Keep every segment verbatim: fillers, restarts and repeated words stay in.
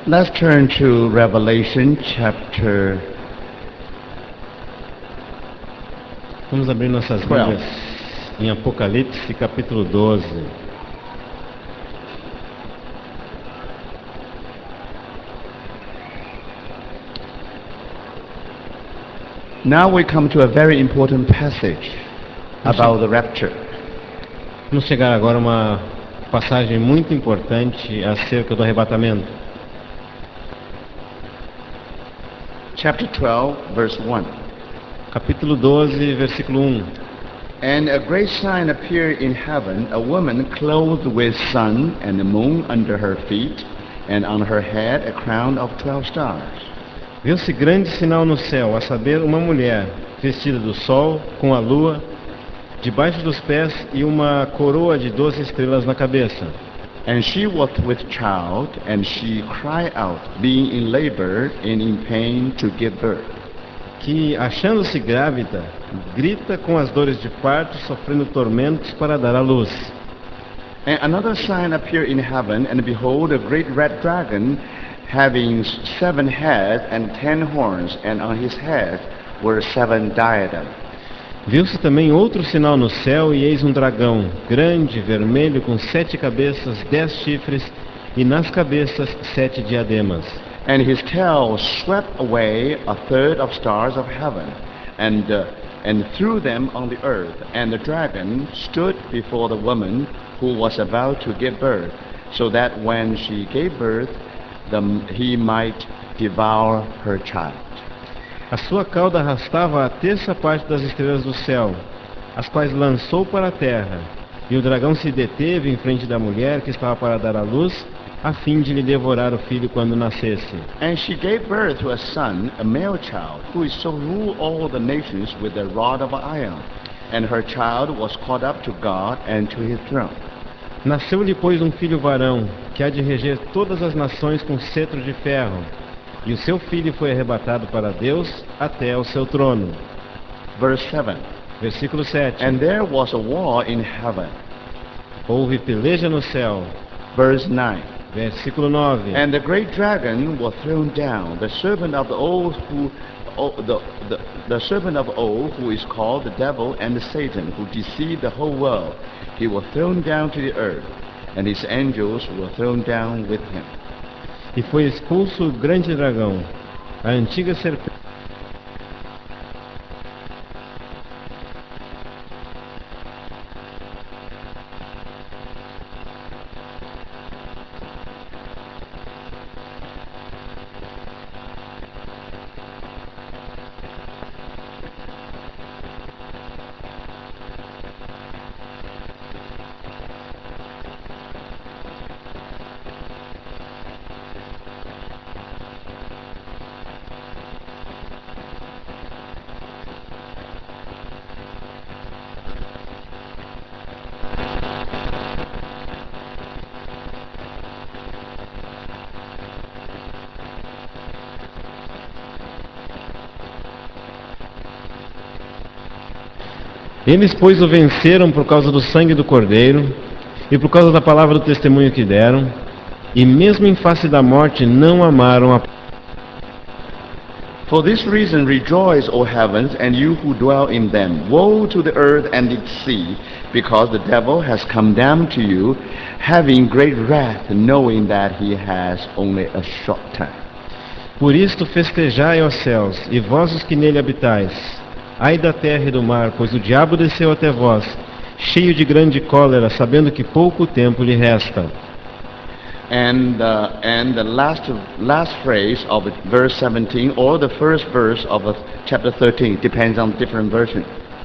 Let's turn to Revelation chapter Vamos abrir nossas twelve. Bíblias em Apocalipse, capítulo doze. Now we come to a very important passage about the rapture. Vamos chegar agora a uma passagem muito importante acerca do arrebatamento. Chapter twelve, verse one. Capítulo doze, versículo um. And a great sign appeared in heaven, a woman clothed with sun and the moon under her feet, and on her head a crown of twelve stars. Viu-se grande sinal no céu, a saber, uma mulher vestida do sol, com a lua debaixo dos pés e uma coroa de doze estrelas na cabeça. And she was with child, and she cried out, being in labor and in pain to give birth. Que, achando-se grávida, grita com as dores de parto, sofrendo tormentos para dar à luz. And another sign appeared in heaven, and behold, a great red dragon, having seven heads and ten horns, and on his head were seven diadems. Viu-se também outro sinal no céu, e eis um dragão, grande, vermelho, com sete cabeças, dez chifres, e nas cabeças sete diademas. And his tail swept away a third of stars of heaven, and uh, and threw them on the earth. And the dragon stood before the woman who was about to give birth, so that when she gave birth, the, he might devour her child. A sua cauda arrastava a terça parte das estrelas do céu, as quais lançou para a terra. E o dragão se deteve em frente da mulher que estava para dar à luz, a fim de lhe devorar o filho quando nascesse. And she gave birth to a son, a male child, who is to rule all the nations with a rod of iron. And her child was caught up to God and to his throne. Nasceu-lhe, pois, um filho varão, que há de reger todas as nações com cetro de ferro. E o seu filho foi arrebatado para Deus até ao seu trono. Verse seven. Versículo sete. And there was a war in heaven. Houve peleja no céu. Verse nine. Versículo nove. And the great dragon was thrown down, the serpent of the old who oh, the, the, the serpent of old who is called the devil and Satan, who deceived the whole world. He was thrown down to the earth, and his angels were thrown down with him. E foi expulso o grande dragão, a antiga serpente. Eles, pois, o venceram por causa do sangue do Cordeiro e por causa da palavra do testemunho que deram, e mesmo em face da morte não amaram a. For this reason rejoice, O heavens, and you who dwell in them. Woe to the earth and its sea, because the devil has come down to you, having great wrath, knowing that he has only a short time. Por isto festejai, ó céus, e vós os que nele habitais. Ai da terra e do mar, pois o diabo desceu até vós, cheio de grande cólera, sabendo que pouco tempo lhe resta. And, uh, and the last, last phrase of verse seventeen, or the first verse of uh, chapter thirteen, depends on different version.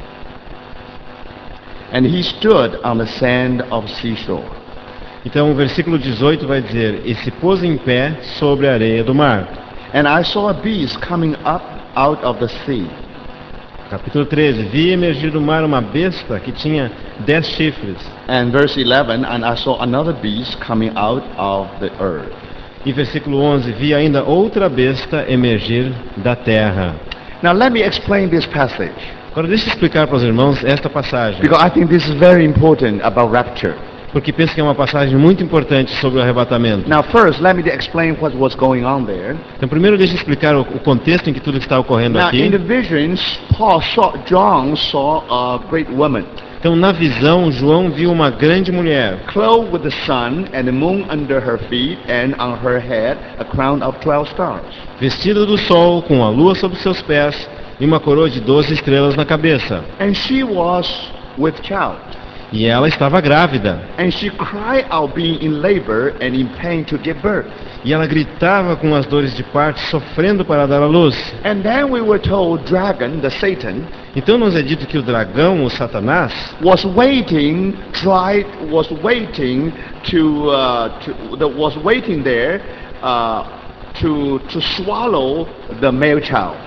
And he stood on the sand of seashore. Então o versículo dezoito vai dizer: e se pôs em pé sobre a areia do mar. And I saw a beast coming up out of the sea. Capítulo treze. Vi emergir do mar uma besta que tinha dez chifres. And verse eleven, and I saw another beast coming out of the earth. E versículo onze. Vi ainda outra besta emergir da terra. Now let me explain this passage, Agora deixa eu explicar para os irmãos esta passagem, because I think this is very important about rapture. porque penso que é uma passagem muito importante sobre o arrebatamento. Now first, let me explain what was going on there. Então, primeiro deixa eu explicar o, o contexto em que tudo está ocorrendo Now in the aqui. visions, Paul saw, John saw a great woman, Então, na visão, João viu uma grande mulher, clothed with the sun and the moon under her feet, and on her head a crown of twelve stars. vestida do sol, com a lua sobre seus pés e uma coroa de doze estrelas na cabeça. And she was with child. E ela estava grávida. And she cried out, being in labor and in pain to give birth. E ela gritava com as dores de parto, sofrendo para dar à luz. And then we were told dragon, the Satan, Então nos é dito que o dragão, o Satanás, was waiting, tried, was waiting to, uh, to that was waiting there uh, to to swallow the male child.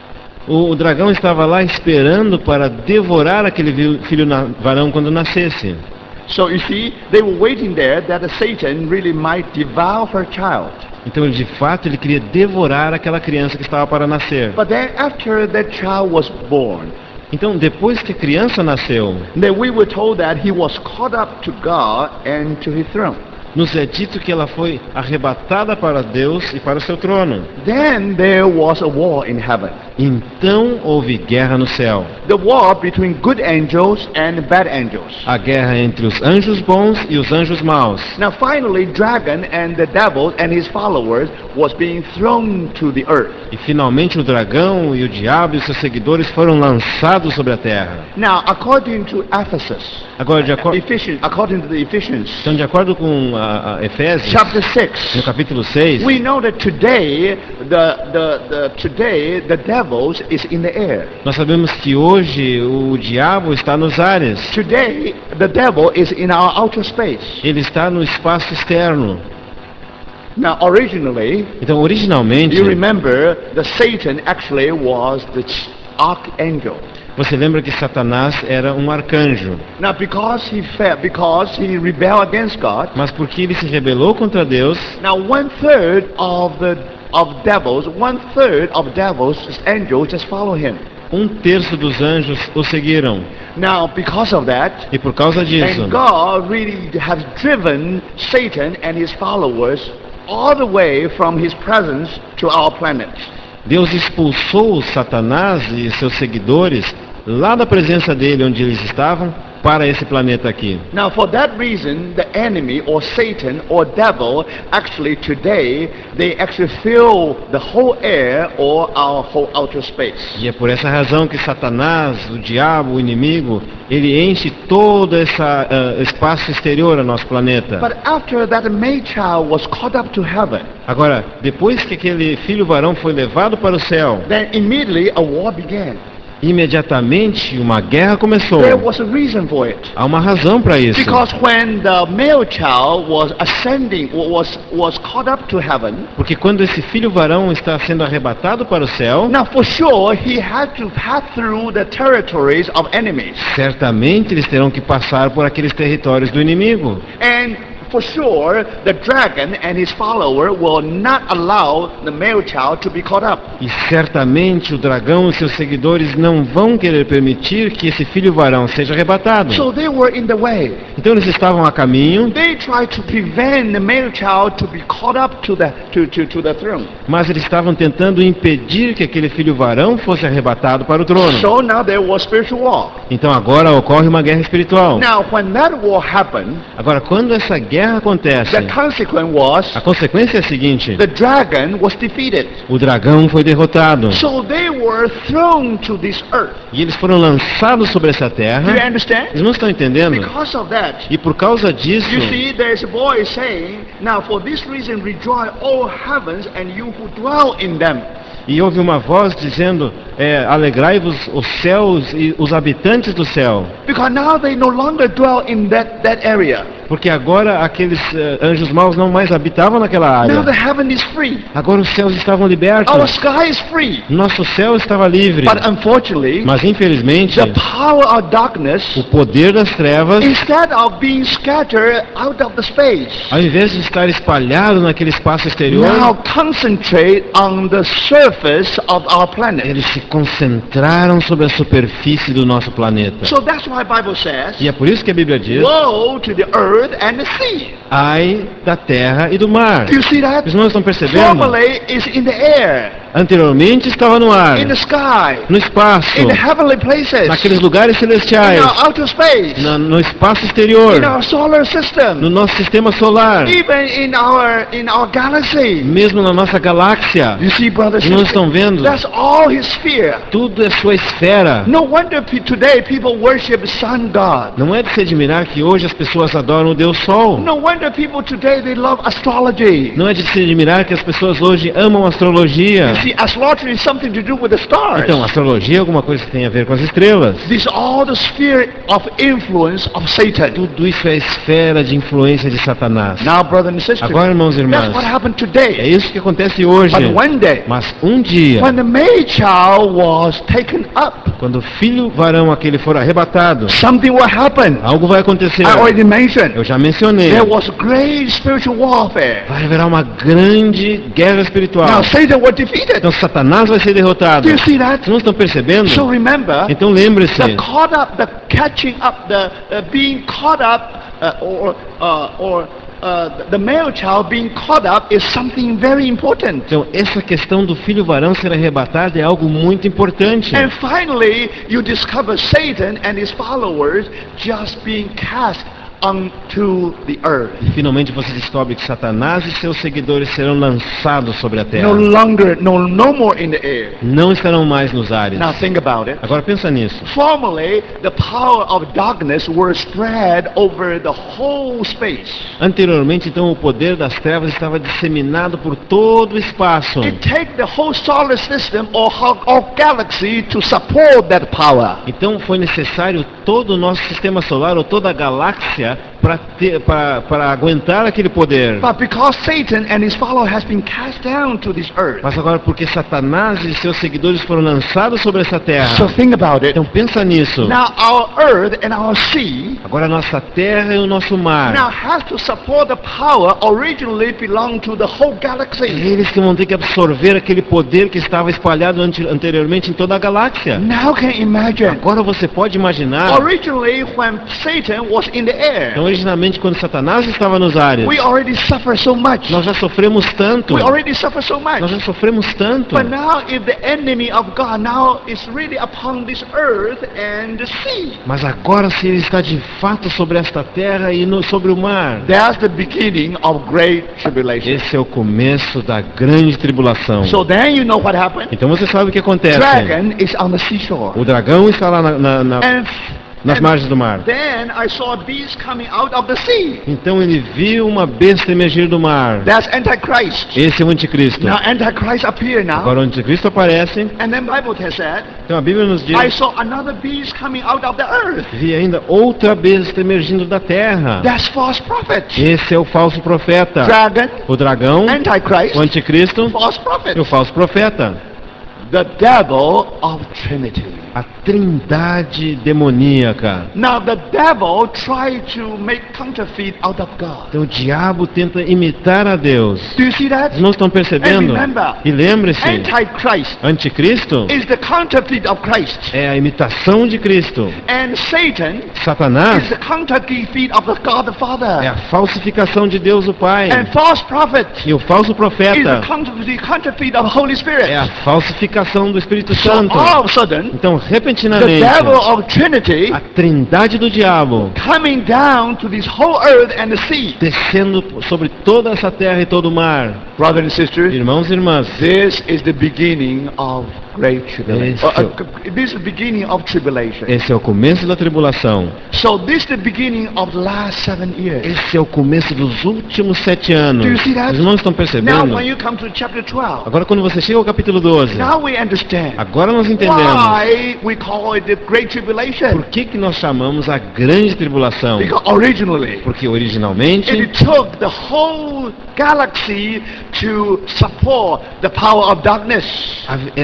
o dragão estava lá esperando para devorar aquele vi- filho na- varão quando nascesse. So you see, they were waiting there that the Satan really might devour her child. Então, de fato, ele queria devorar aquela criança que estava para nascer. But then after that child was born, Então, depois que a criança nasceu, then we were told that he was caught up to God and to his throne. nos é dito que ela foi arrebatada para Deus e para o seu trono. Then there was a war in heaven. Então houve guerra no céu. The war between good angels and bad angels. A guerra entre os anjos bons e os anjos maus. Now finally, dragon and the devil and his followers was being thrown to the earth. E finalmente o dragão e o diabo e os seus seguidores foram lançados sobre a terra. Now, according to Ephesus, Agora, de, acor Ephesians, according to the Ephesians, então, de acordo com a, a Efésios, chapter six, no capítulo seis, we know that today the the the today the devils is in the air. nós sabemos que hoje o diabo está nos ares. Today the devil is in our outer space. Ele está no espaço externo. Now, originally, Então, originalmente, you remember the Satan actually was the ch- archangel. você lembra que Satanás era um arcanjo. Now, because he fell, because he rebelled against God, Mas porque ele se rebelou contra Deus, now one third of the of devils, one third of devils, angels, just follow him. um terço dos anjos o seguiram. Now, because of that, E por causa disso, and God really has driven Satan and his followers all the way from his presence to our planet. Deus expulsou Satanás e seus seguidores lá da presença dele, onde eles estavam, para esse planeta aqui. Now, for that reason, the enemy or Satan or devil actually today they actually fill the whole air or our whole outer space. E é por essa razão que Satanás, o diabo, o inimigo, ele enche todo esse uh, espaço exterior ao nosso planeta. But after that male child was caught up to heaven, Agora, depois que aquele filho varão foi levado para o céu, then immediately a war began. imediatamente uma guerra começou. There was a reason for it. Há uma razão para isso. Because when the male child was ascending, was was caught up to heaven, Porque quando esse filho varão está sendo arrebatado para o céu, now for sure he had to pass through the territories of enemies. certamente eles terão que passar por aqueles territórios do inimigo. And for sure, the dragon and his follower will not allow the male child to be caught up. E certamente o dragão e seus seguidores não vão querer permitir que esse filho varão seja arrebatado. So they were in the way. Então eles estavam a caminho, They tried to prevent the male child to be caught up to the to, to, to the throne. mas eles estavam tentando impedir que aquele filho varão fosse arrebatado para o trono. So now there was spiritual war. Então agora ocorre uma guerra espiritual. Now when that war happened, Agora, quando essa guerra acontece, the consequence was a consequência é a seguinte: the dragon was defeated. o dragão foi derrotado. So they were thrown to this earth. E eles foram lançados sobre essa Do you terra. understand? Eles não estão entendendo? Because of that, E por causa disso, you see, there's a voice saying, now for this reason rejoice all heavens and you who dwell in them. e houve uma voz dizendo, é, alegrai-vos os céus e os habitantes do céu. Because now they no longer dwell in that, that area. Porque agora aqueles eh, anjos maus não mais habitavam naquela Now the área. heaven is free. Agora os céus estavam libertos. Our sky is free. Nosso céu estava livre. But unfortunately, Mas infelizmente, the power of darkness, o poder das trevas, instead of being scattered out of the space, ao invés de estar espalhado naquele espaço exterior, now concentrate on the surface of our planet. eles se concentraram sobre a superfície do nosso planeta. So that's why Bible says, E é por isso que a Bíblia diz: woe to the earth earth and the sea. Ai da terra e do mar. Do you see that? Os irmãos estão percebendo? Formerly is in the air, Anteriormente estava no ar, in the sky, no espaço, in the heavenly places, naqueles lugares in celestiais, our outer space, na- no espaço exterior, in our solar no system, nosso sistema solar, even in our in our galaxy. mesmo na nossa galáxia. You see, brothers Os and irmãos sisters, estão vendo? that's all His sphere. Tudo é sua esfera. No wonder pe- today people worship sun God. Não é de se admirar que hoje as pessoas adoram o Deus Sol. No wonder people today they love astrology. Não é de se admirar que as pessoas hoje amam astrologia. See, astrology is something to do with the stars. Então, astrologia é alguma coisa que tem a ver com as estrelas. This is all the sphere of influence of Satan. Tudo isso é a esfera de influência de Satanás. Now, brothers and sisters, Agora, irmãos e that's irmãs, what happened é today. isso que acontece hoje. But one day, Mas um dia, when the male child was taken up, quando o filho varão aquele for arrebatado, something will happen. algo vai acontecer. I already mentioned. Eu já mencionei. There was great spiritual warfare. Vai haver uma grande guerra espiritual. Now, Satan was defeated. Então Satanás vai ser derrotado. Do you see Vocês that? não estão percebendo? So remember, Então lembre-se, the caught up, the catching up, the uh, being caught up, uh, or uh, or uh, the male child being caught up is something very important. então essa questão do filho varão ser arrebatado é algo muito importante. And finally, you discover Satan and his followers just being cast onto the earth. E finalmente você descobre que Satanás e seus seguidores serão lançados sobre a terra. No longer, no, no more in the air. Não estarão mais nos ares. Now think about it. Agora pensa nisso. Formerly, the power of darkness were spread over the whole space. Anteriormente, então, o poder das trevas estava disseminado por todo o espaço. It takes the whole solar system or, ho- or galaxy to support that power. Então foi necessário todo o nosso sistema solar ou toda a galáxia para aguentar aquele poder. But because Satan and his followers has been cast down to this earth, Mas agora porque Satanás e seus seguidores foram lançados sobre essa terra. so think about it. Então pensa nisso. Now our earth and our sea Agora a nossa terra e o nosso mar. now has to support the power originally belonged to the whole galaxy. Eles que vão ter que absorver aquele poder que estava espalhado ante- anteriormente em toda a galáxia. Now can you imagine? Agora você pode imaginar. Originally when Satan was in the air, Então, originalmente, quando Satanás estava nos ares, we already suffer so much. nós já sofremos tanto. We already suffer so much. Nós já sofremos tanto. But now if the enemy of God now is really upon this earth and the sea, Mas agora, se ele está de fato sobre esta terra e no, sobre o mar, that's the beginning of great tribulation. esse é o começo da grande tribulação. So then you know what happened? Então você sabe o que acontece. Dragon is on the seashore. O dragão está lá na- na- na- And, nas and margens do mar. then I saw a beast coming out of the sea. Então ele viu uma besta emergir do mar. That's Antichrist. Esse é o anticristo. Now Antichrist appear now. Agora o anticristo aparece. And then Bible has said, Então a Bíblia nos diz, I saw another beast coming out of the earth. vi ainda outra besta emergindo da terra. That's false prophet. Esse é o falso profeta. Dragon, O dragão, Antichrist, o anticristo false prophet. e o falso profeta. The devil of Trinity. A trindade demoníaca. Now the devil tried to make counterfeit out of God. Então o diabo tenta imitar a Deus. Do you see that? Vocês não estão percebendo? And remember, E lembre-se, Antichrist anticristo is the counterfeit of Christ. é a imitação de Cristo. And Satan Satanás is the counterfeit of the God the é Father. a falsificação de Deus o Pai. And false prophet E o falso is the profeta counterfeit, counterfeit of Holy Spirit. é a falsificação do Espírito So Santo. all of a sudden, Então, the repentinamente, devil of Trinity a trindade do diabo coming down to this whole earth and the sea. descendo sobre toda essa terra e todo o mar. Brothers and sisters, Irmãos e irmãs, this is the beginning of great tribulation. Esse- Uh, uh, this is the beginning of tribulation. esse é o começo da tribulação. So this is the beginning of the last seven years. Esse é o começo dos últimos sete anos. Do you see that? Os irmãos estão Now percebendo? when you come to chapter twelve, Agora, quando você chega ao capítulo doze, now we understand agora nós entendemos why we call it the great tribulation. por que, que nós chamamos a grande tribulação. Because originally, Porque originalmente it took the whole galaxy to support the power of darkness. a- é, foi necessário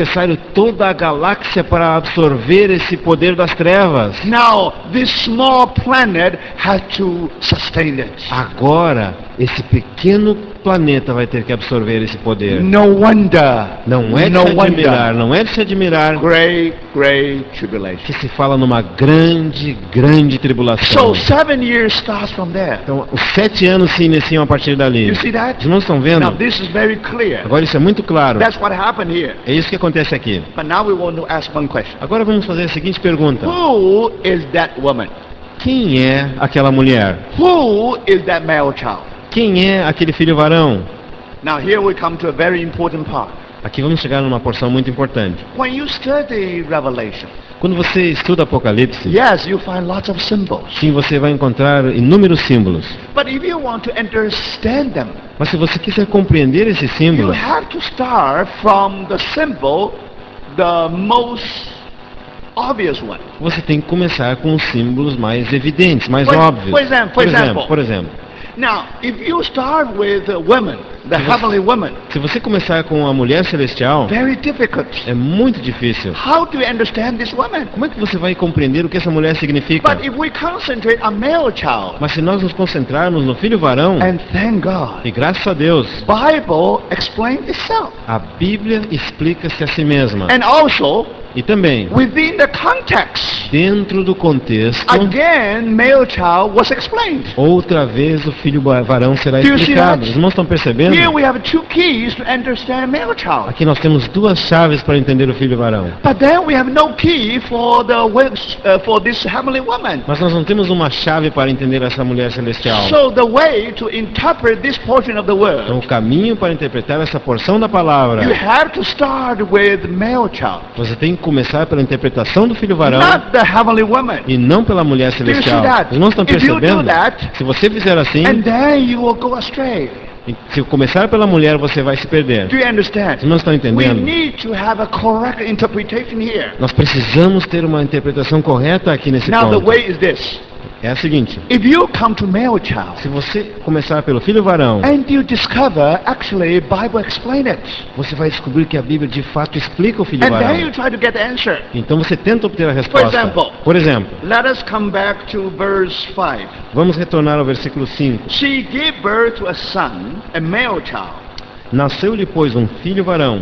necessário toda a galáxia para absorver esse poder das trevas. Now, this small planet has to sustain it. Agora, esse pequeno planeta vai ter que absorver esse poder. No wonder. Não é de no se admirar, wonder. não é de se admirar Great, great tribulation. que se fala numa grande, grande tribulação. So seven years starts from there. Então, os sete anos se iniciam a partir dali. You see that? Os irmãos estão vendo? Now this is very clear. Agora isso é muito claro. That's what happened here. É isso que acontece aqui. But now we want to ask one question. Agora vamos fazer a seguinte pergunta. Who is that woman? Quem é aquela mulher? Who is that male child? Quem é aquele filho varão? Now here we come to a very important part. Aqui vamos chegar numa porção muito importante. When you study Revelation, Quando você estuda Apocalipse, yes, you find lots of symbols. sim, você vai encontrar inúmeros símbolos. But if you want to understand them, Mas se você quiser compreender esses you símbolos, have to start from the symbol, the most obvious one. você tem que começar com os símbolos mais evidentes, mais For- óbvios. for example- for por exemplo, example. por exemplo, Now, if you start with uh, women, the heavenly woman, se você começar com a mulher celestial, very difficult. é muito difícil. How do you understand this woman? Como é que você vai compreender o que essa mulher significa? But if we concentrate on male child, Mas se nós nos concentrarmos no filho varão, and thank God, e graças a Deus, Bible explains itself. a Bíblia explica-se a si mesma. And also, E também, within the context, dentro do contexto, again, male child was explained. outra vez o filho ba- varão será Do you see explicado. that? Os irmãos estão percebendo? Here we have two keys to understand male child. Aqui nós temos duas chaves para entender o filho varão. But then we have no key for the wo- uh, for this heavenly woman. Mas nós não temos uma chave para entender essa mulher celestial. So the way to interpret this portion of the Então word, o caminho para interpretar essa porção da palavra, you have to start with male child, você tem que começar pela interpretação do filho varão not the heavenly woman. e não pela mulher Do you see celestial. that? Os irmãos estão If you do percebendo? that, Se você fizer assim, and then you will go astray. e se começar pela mulher, você vai se perder. Do you understand? Os irmãos estão We entendendo? need to have a correct interpretation here. Nós precisamos ter uma interpretação correta aqui nesse Now the ponto. way is this. É a seguinte: If you come to male child se você começar pelo filho varão, and you discover actually Bible explain it, você vai descobrir que a Bíblia de fato explica o filho and then varão. you try to get the answer. Então você tenta obter a resposta. example. Por exemplo, Let us come back to verse five. vamos retornar ao versículo cinco. She gave birth to a son, a male child, Nasceu-lhe, pois, um filho varão,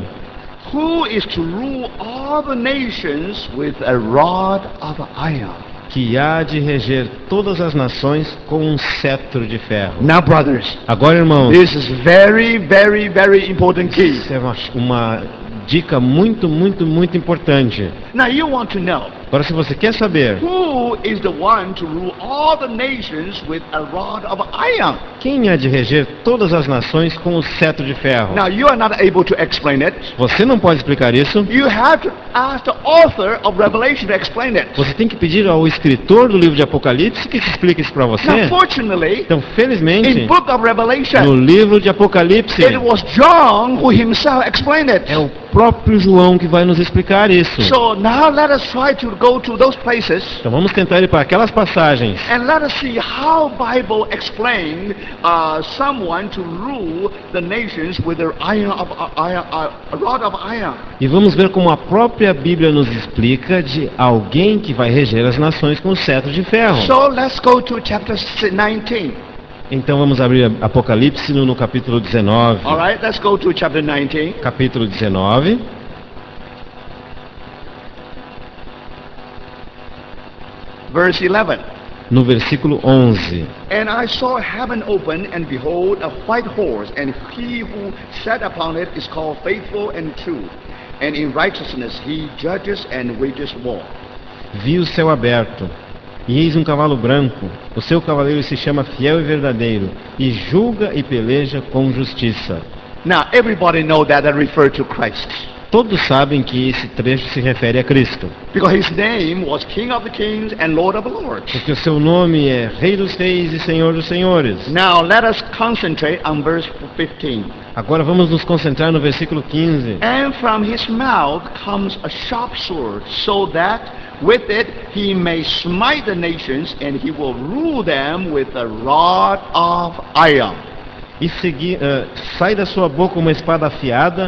who is to rule all the nations with a rod of iron. que há de reger todas as nações com um cetro de ferro. Now, brothers, Agora, irmãos, this is very, very, very important key. isso é uma, uma dica muito, muito, muito importante. Now, you want to know Agora, se você quer saber who is the one to rule all the nations with a rod of iron. quem há de reger todas as nações com o cetro de ferro, Now, you are not able to explain it. você não pode explicar isso. You have to ask the author of Revelation to explain it. Você tem que pedir ao escritor do livro de Apocalipse que te explique isso para você. Now, fortunately, Então, in felizmente, book of no Revelation, livro de Apocalipse, it was John who himself explained it. é o próprio João que vai nos explicar isso. So now let us try to go to those places Então vamos tentar ir para aquelas passagens and let us see how Bible explained uh, someone to rule the nations with their iron of uh, iron, uh, a rod of iron. e vamos ver como a própria Bíblia nos explica de alguém que vai reger as nações com o cetro de ferro. So let's go to chapter nineteen. Então vamos abrir Apocalipse no, no capítulo dezenove. All right, let's go to chapter nineteen. Capítulo dezenove. Verse eleven. No versículo onze. And I saw heaven open, and behold, a white horse, and he who sat upon it is called Faithful and True, and in righteousness he judges and wages war. Vi o céu aberto, e eis um cavalo branco. O seu cavaleiro se chama Fiel e Verdadeiro, e julga e peleja com justiça. Now, everybody know that that refer to Christ, Todos sabem que esse trecho se refere a Cristo, because his name was King of the Kings and Lord of the Lords. porque o seu nome é Rei dos Reis e Senhor dos Senhores. Now, let us concentrate on verse fifteen. Agora vamos nos concentrar no versículo quinze. And from his mouth comes a sharp sword, so that with it he may smite the nations, and he will rule them with a rod of iron. E segui, uh, sai da sua boca uma espada afiada,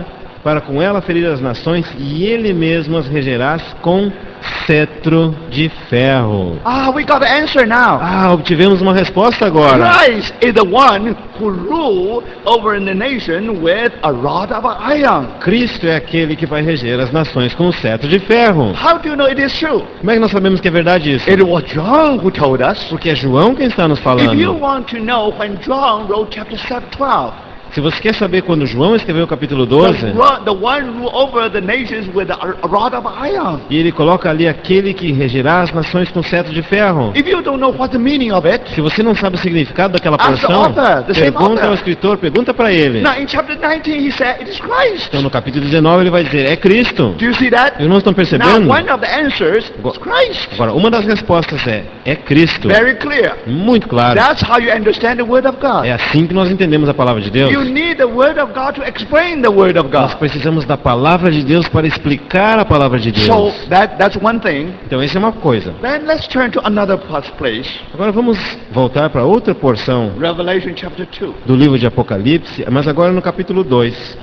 para com ela ferir as nações, e ele mesmo as regerá com cetro de ferro. Ah, we got the answer now. Ah, obtivemos uma resposta agora. Christ is the one who rule over the nation with a rod of iron. Cristo é aquele que vai reger as nações com o cetro de ferro. How do you know it is true? Como é que nós sabemos que é verdade isso? It was John who told us. Porque é João quem está nos If you falando. want to know when John wrote chapter twelve, Se você quer saber quando João escreveu o capítulo the, doze, ro- the one rule over the nations with a, a rod of iron. e ele coloca ali aquele que regerá as nações com cetro de ferro. If you don't know what the meaning of it, Se você não sabe o significado daquela Ask the porção, author, the same pergunta author. ao escritor, pergunta para ele. now in chapter nineteen he said it is Christ. Então no capítulo dezenove ele vai dizer, é Cristo. Do you see that? Irmãos, estão Now percebendo? one of the answers is Christ. Agora, uma das respostas é, é Cristo. Very clear. Muito claro. That's how you understand the word of God. É assim que nós entendemos a palavra de Deus. You need the word of God to explain the word of Nós God. precisamos da palavra de Deus para explicar a palavra de So Deus. that that's one thing. Então isso é uma coisa. Then let's turn to another plas- place. Agora vamos voltar para outra porção Revelation chapter two. do livro de Apocalipse, mas agora no capítulo dois.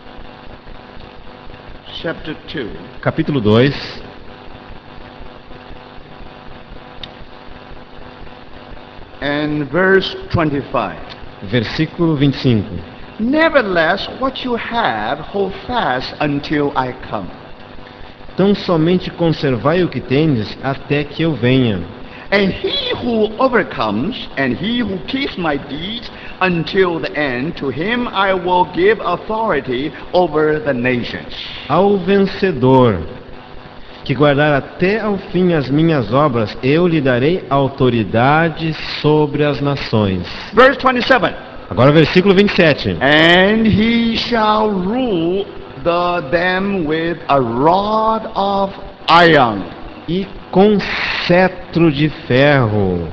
Chapter two. Capítulo dois, And verse twenty-five. versículo vinte e cinco. Nevertheless, what you have, hold fast until I come. Tão somente conservai o que tendes até que eu venha. And he who overcomes, and he who keeps my deeds until the end, to him I will give authority over the nations. Ao vencedor, que guardar até ao fim as minhas obras, eu lhe darei autoridade sobre as nações. Verse twenty-seven. Agora versículo vinte e sete. And he shall rule the them with a rod of iron. E com cetro de ferro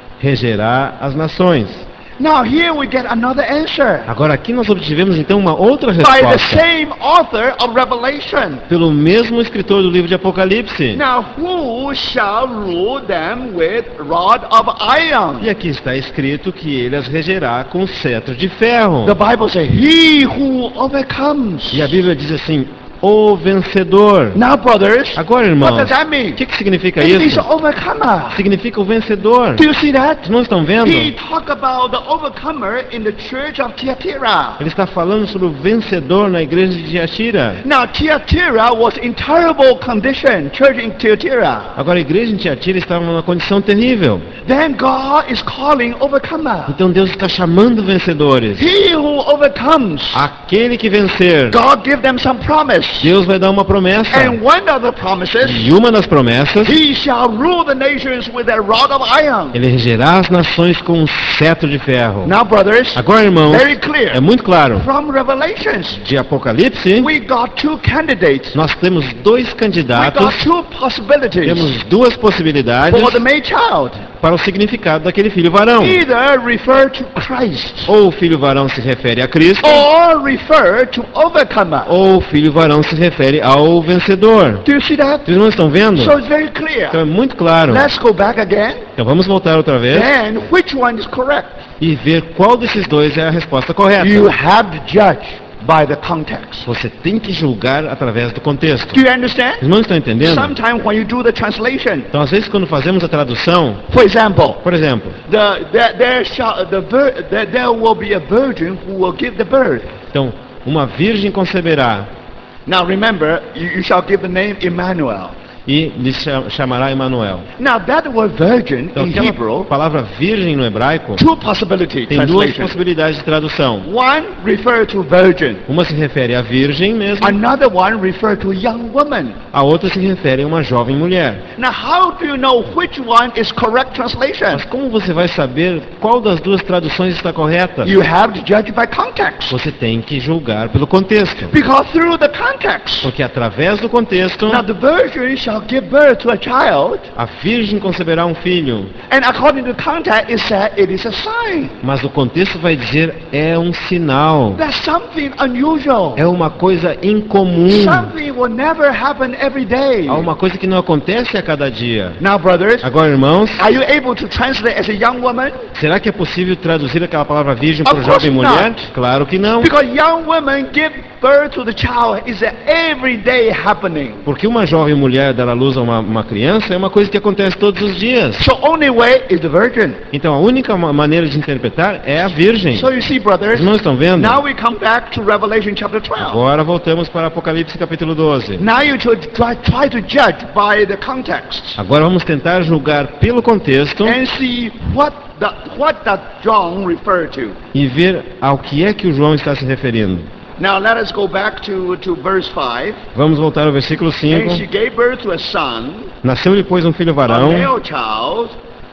regerá as nações. Now here we get another answer. Agora aqui nós obtivemos então uma outra By the resposta. same author of Revelation. Pelo mesmo escritor do livro de Apocalipse. Now who shall rule them with rod of iron? E aqui está escrito que ele as regerá com cetro de ferro. The Bible says, he who overcomes. E a Bíblia diz assim, o vencedor. Now, brothers, Agora, what irmãos, does that mean? o que, que significa It is isso? overcomer. Significa o vencedor. Do you see that? Vocês não estão vendo? He talk about the overcomer in the church of Thyatira. Ele está falando sobre o vencedor na igreja de Tiatira. Now, Thyatira was in terrible condition, church in Thyatira. Agora a igreja em Tiatira estava numa condição terrível. Then God is calling overcomer. Então Deus está chamando vencedores. He who overcomes, Aquele que vencer, God give them some promise. Deus vai dar uma promessa. And one of the promises, E uma das promessas, he shall rule the nations with a rod of iron. ele regerá as nações com um cetro de ferro. Now, brothers, Agora, irmãos, very é clear. muito claro. From Revelations, De Apocalipse, we got two candidates. nós temos dois We candidatos, got two possibilities temos duas possibilidades for the male child. para o significado daquele filho varão. Either refer to Christ Ou o filho varão se refere a Cristo, or refer to overcomer. ou o filho varão se refere ao vencedor. Do you see that? Vocês não estão vendo? So it's very Então clear. é muito claro. Let's go back again. Então vamos voltar outra vez Then, which one is correct? e ver qual desses dois é a resposta correta. You have to judge by the context. Você tem que julgar através do contexto. Do you understand? Vocês não estão entendendo? Sometimes when you do the translation, Então às vezes quando fazemos a tradução, for example, por exemplo, the, there, there, shall, the vir, there, there will be a virgin who will give the birth. então uma virgem conceberá Now remember, you, you shall give the name Emmanuel. e lhe cha- chamará Emanuel. Now that word virgin Então in aquela Hebrew, palavra virgem no hebraico two possibility tem duas translation. possibilidades de tradução. One refer to virgin. Uma se refere à virgem mesmo, Another one refer to young woman. a outra se refere a uma jovem mulher. Now how do you know which one is correct translation? Mas como você vai saber qual das duas traduções está correta? You have to judge by context. Você tem que julgar pelo contexto. Because through the context, Porque através do contexto, now the virgin shall shall give birth to a child, a virgem conceberá um filho. and according to the context, it said it is a sign. Mas o contexto vai dizer é um sinal. That's something unusual. É uma coisa incomum. Something will never happen every day. Há uma coisa que não acontece a cada dia. Now, brothers, Agora, irmãos, are you able to translate as a young woman? será que é possível traduzir aquela palavra virgem Of por course jovem mulher? not. Claro que não. Because young women give birth to the child is an everyday happening. Porque uma jovem mulher dar à luz a uma, uma criança é uma coisa que acontece todos os dias. So only way is the virgin. Então a única ma- maneira de interpretar é a virgem. So you see, brothers, Os irmãos estão vendo? now we come back to Revelation chapter twelve. Agora voltamos para Apocalipse capítulo doze. Now you should try, try to judge by the context Agora vamos tentar julgar pelo contexto and see what the, what that John referred to. e ver ao que é que o João está se referindo. Now let us go back to, to verse five. Vamos voltar ao versículo cinco. And she gave birth to a son, Nasceu-lhe, pois, um filho a varão, male child,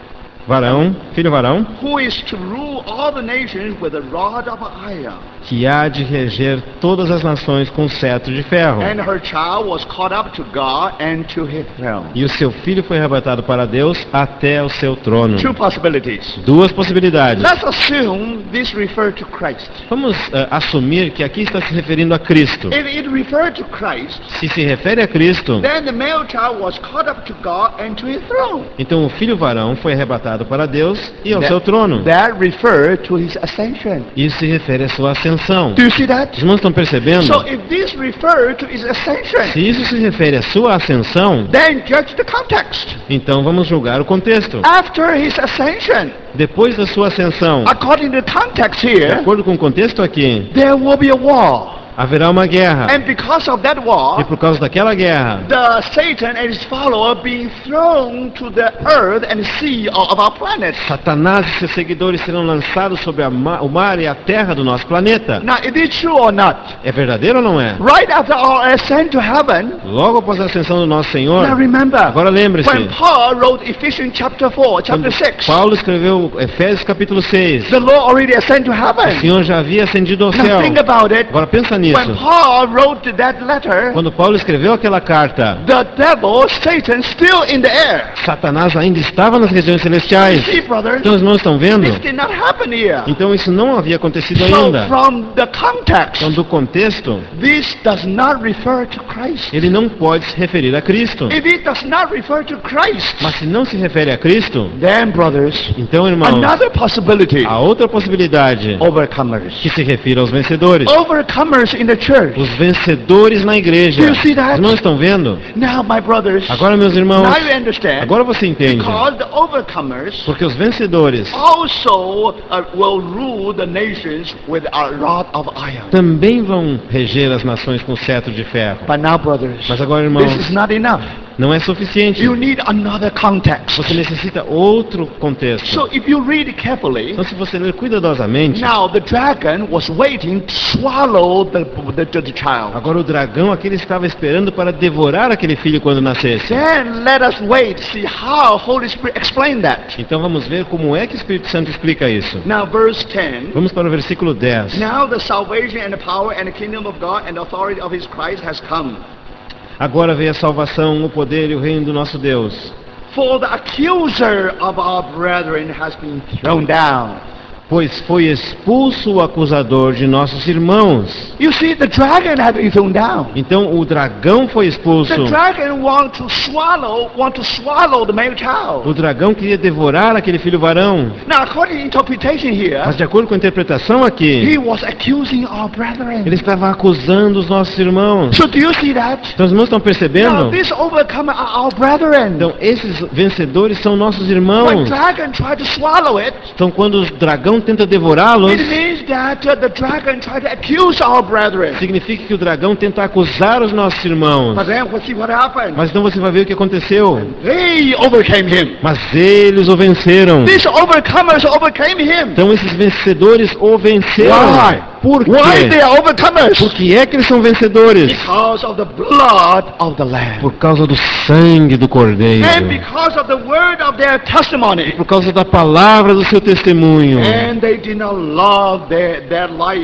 varão, filho varão, who is to rule all the nations with a rod of iron. que há de reger todas as nações com cetro de ferro. And her child was caught up to God and to his throne. E o seu filho foi arrebatado para Deus até o seu trono. Two possibilities. Duas possibilidades. Let's assume this referred to Christ. Vamos eh, assumir que aqui está se referindo a Cristo. If it referred to Christ, Se se refere a Cristo, then the male child was caught up to God and to his throne. então o filho varão foi arrebatado para Deus e ao That- seu trono. That referred to his ascension. Isso se refere à sua ascensão. Do you see that? Os irmãos estão percebendo? So if this referred to his ascension, Se isso se refere à sua ascensão, then judge the context. então vamos julgar o contexto. After his ascension, Depois da sua ascensão, according to the context de here, acordo com o contexto aqui, there will be a war. haverá uma guerra. And because of that E war, por causa daquela guerra, the Satan and his follower being thrown to the earth and sea of our planet. Satanás e seus seguidores serão lançados sobre a ma- o mar e a terra do nosso planeta. Now, is it true or not? É verdadeiro ou não é? Right after our ascent to heaven, Logo após a ascensão do nosso Senhor, now remember, agora lembre-se, when Paul wrote Ephesians chapter four, quando chapter six, Paulo escreveu Efésios capítulo seis, the Lord already ascended to o heaven. Senhor já havia ascendido ao Now céu. think about it. Agora pensa When nisso. Paul wrote that letter, Quando Paulo escreveu aquela carta, the devil, Satan, still in the air. Satanás ainda estava nas regiões celestiais. See, brothers, Então os irmãos estão vendo? this did not happen here. Então isso não havia acontecido So ainda. from the context, Então do contexto, this does not refer to Christ. ele não pode se referir a Cristo. If it does not refer to Christ, Mas se não se refere a Cristo, then, brothers, então, irmãos, another possibility, há outra possibilidade overcomers. que se refere aos vencedores. Overcomers in the church. Os vencedores na igreja. Do you see that? Os irmãos estão vendo? Now, my brothers, Agora, meus irmãos, now you understand. agora você entende. Because the overcomers Porque os vencedores also uh, will rule the nations with a rod of iron. também vão reger as nações com cetro de ferro. But now, brothers, Mas agora, this irmãos, is not enough. não é suficiente. You need another context. Você necessita outro contexto. So if you read carefully, Então, se você ler cuidadosamente, now the dragon was waiting to swallow the, the, the, the child. agora o dragão aquele estava esperando para devorar aquele filho quando nascesse. Then let us wait, see how Holy Spirit explained that. Então vamos ver como é que o Espírito Santo explica isso. Now verse ten. Vamos para o versículo dez. Now the salvation and the power and the kingdom of God and the authority of his Christ has come. Agora veio a salvação, o poder e o reino do nosso Deus. For the accuser of our brethren has been thrown down. Pois foi expulso o acusador de nossos irmãos. You see, the dragon had been thrown down. Então o dragão foi expulso. The dragon want to swallow, want to swallow the male child. O dragão queria devorar aquele filho varão. Now, according to interpretation here, Mas de acordo com a interpretação aqui, he was accusing our brethren. ele estava acusando os nossos irmãos. So do you see that? Então os irmãos estão Now, percebendo? this overcomer are our brethren. Então esses vencedores são nossos When irmãos. dragon tried to swallow it, Então quando o dragão tenta devorá-los, it means that uh, the dragon tried to accuse our brethren. significa que o dragão tenta acusar os nossos irmãos. But then, we'll see what happened. Mas então você vai ver o que aconteceu. They overcame him. Mas eles o venceram. These overcomers overcame him. Então esses vencedores o venceram. Why? Por Why they quê? are overcomers? Por que é que eles são vencedores? Because of the blood of the Lamb. Por causa do sangue do Cordeiro. And because of the word of their testimony. Por causa da palavra do seu testemunho. And they did not love their, their life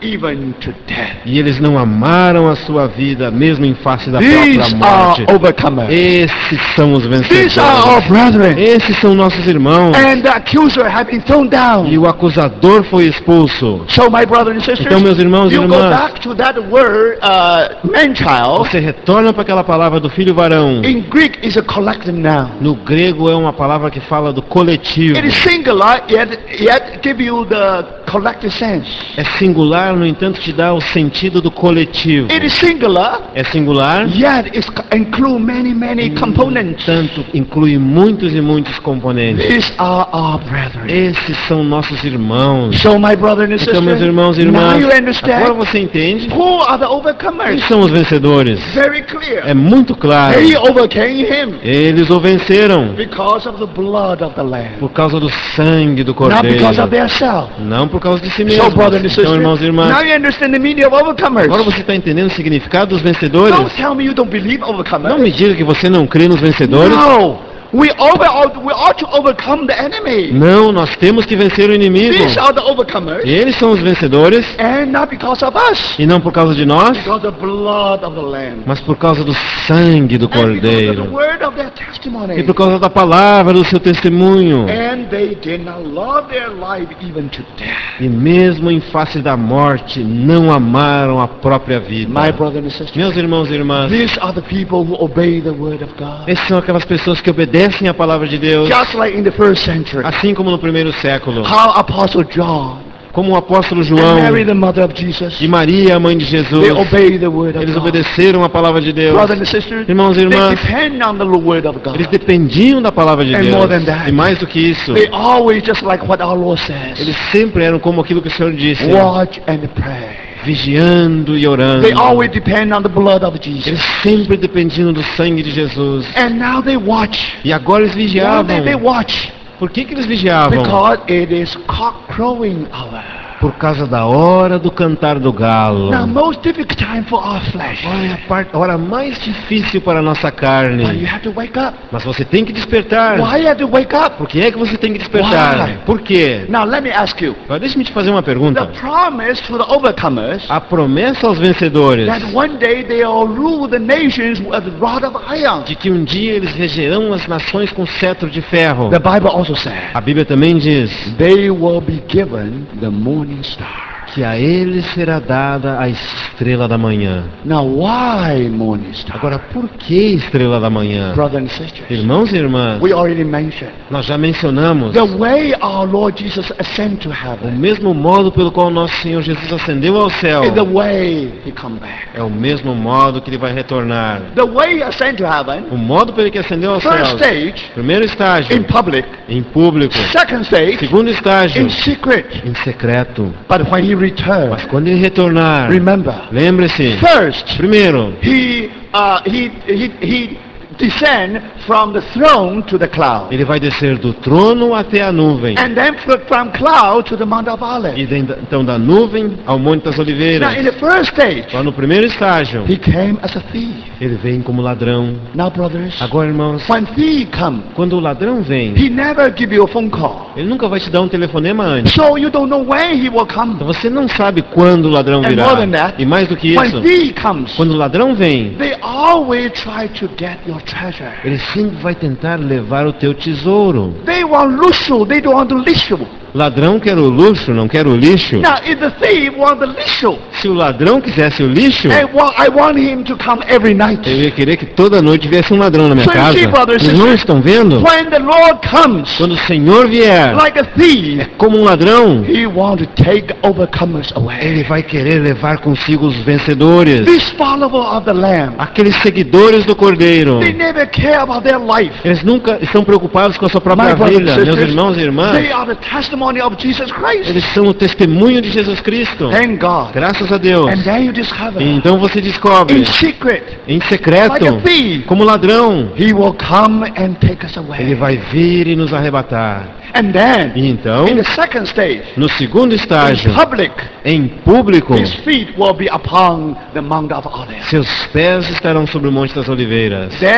even to death. E eles não amaram a sua vida, mesmo em face da These própria are morte. overcomers. Esses são os These are our vencedores. brethren. Esses são nossos irmãos. And the accuser has been thrown down. E o acusador foi expulso. So, my brothers and sisters, Então, meus irmãos e you go irmãs, back to that word, uh, man-child. você retorna para aquela palavra do filho varão. In Greek, is a collective noun. No grego é uma palavra que fala do coletivo. It is singular, yet, yet give you the collective sense. É singular, no entanto, te dá o sentido do coletivo. It is singular, É singular, yet it include many, many components. tanto inclui muitos e muitos componentes. These are our brethren. Esses são nossos irmãos. So, my brothers and Então, sisters, meus irmãos e now irmãs, you agora understand você entende who are the overcomers. quem são os vencedores. Very clear. É muito claro. They overcame him Eles o venceram because of the blood of the Lamb, por causa do sangue do not because of Cordeiro, their self. não por causa de si So, mesmos. brothers and Então, irmãos sisters, e irmãs, now you understand the meaning of overcomers. agora você está entendendo o significado dos vencedores? Don't tell me you don't believe overcomers. Não me diga que você não crê nos vencedores. No, we over we ought to overcome the enemy. Não, nós temos que vencer o inimigo. These are the overcomers, Eles são os vencedores, and not because of us, e não por causa de nós, because of the blood of the Lamb, mas por causa do sangue do and because of the Cordeiro. word of their E testimony. por causa da palavra do seu testemunho. And they did not love their life even to death. E mesmo em face da morte, não amaram a própria vida. My brothers and sisters, Meus irmãos e irmãs, these are the people who obey the word of God. esses são aquelas pessoas que obedecem à palavra de Deus, Just like in the first century, assim como no primeiro século. how Apostle John Como o apóstolo and João Mary, the mother of Jesus, e Maria, a mãe de they Jesus, obey the word of eles God. obedeceram à palavra de Deus. Brothers and sisters, Irmãos e they irmãs, depend on the word of God. eles dependiam da palavra de And Deus. more than that, E mais do que isso, They always, just like what our Lord says, eles sempre eram como aquilo que o Senhor disse, watch and pray. vigiando e orando. They always depend on the blood of Eles Jesus. sempre dependiam do sangue de Jesus. And now they watch. E agora eles Why vigiavam. they, they watch? Por que, que eles vigiavam? Because it is cock crowing hour. Por causa da hora do cantar do galo. Now, most difficult time for our flesh. Olha, a parte- a hora mais difícil para a nossa But you carne. have to wake up. Mas você tem que despertar. Why you have to wake up? Por que é que você tem que despertar? Why? Por quê? Now, let me ask you. Agora deixa-me te fazer uma The pergunta. promise to the overcomers A promessa aos vencedores that one day they will rule the nations with a rod of iron. de que um dia eles regerão as nações com cetro de ferro. The Bible also says A Bíblia também diz they will be given the morning star. que a eles será dada a estrela da manhã. Now, why morning star? Agora, por que estrela da manhã? Brothers and sisters, Irmãos e irmãs, we already mentioned nós já mencionamos the way our Lord Jesus ascended to o heaven mesmo modo pelo qual nosso Senhor Jesus ascendeu ao céu. is the way he come back. É o mesmo modo que ele vai retornar. The way he ascended to heaven, O modo pelo que ascendeu ao céu. first stage Primeiro estágio, in public, em público. second stage Segundo estágio, in secret. em secreto. But when he Mas returns, quando ele retornar, remember, lembre-se, first primeiro, he uh, he he he descend from the throne to the cloud, ele vai descer do trono até a nuvem. and then fr- from cloud to the Mount of E Olives. de- então da nuvem ao Monte das Oliveiras. Now, in the first stage, Lá no primeiro estágio, he came as a thief. ele vem como ladrão. Now, brothers, Agora, irmãos, when thief come, quando o ladrão vem, he never give you a phone call, ele nunca vai te dar um telefonema antes. so you don't know when he will come. Então você não sabe quando o ladrão And virá. more than that, E mais do que When isso, thief comes, quando o ladrão vem, they always try to get your treasure. ele sempre vai tentar levar o teu tesouro. They want luxury, they don't want the lixo. Ladrão quer o luxo, não quer o lixo. Now, if the thief want the lixo, Se o ladrão quisesse o lixo, I want, I want him to come every night. eu ia querer que toda noite viesse um ladrão na minha So you casa. see, brothers and Vocês não sisters, estão vendo? When the Lord comes, Quando o Senhor vier, like a thief, como um ladrão, he want to take overcomers ele away. vai querer levar consigo os vencedores. These followers of the Lamb, Aqueles seguidores do Cordeiro. they never care about their life. Eles nunca estão preocupados com a sua própria My brothers vida. and Meus sisters, irmãos e irmãs, they are the testimony of Jesus Christ. eles são o testemunho de Jesus Cristo. Thank God. Graças a Deus. And then you discover, E então você descobre, in secret, em secreto, like a thief, como ladrão, he will come and take us away. ele vai vir e nos arrebatar. And then, E então, in the second stage, no segundo in estágio, public, em público, his feet will be upon the Mount of Olives. seus pés estarão sobre o Monte das Oliveiras. Then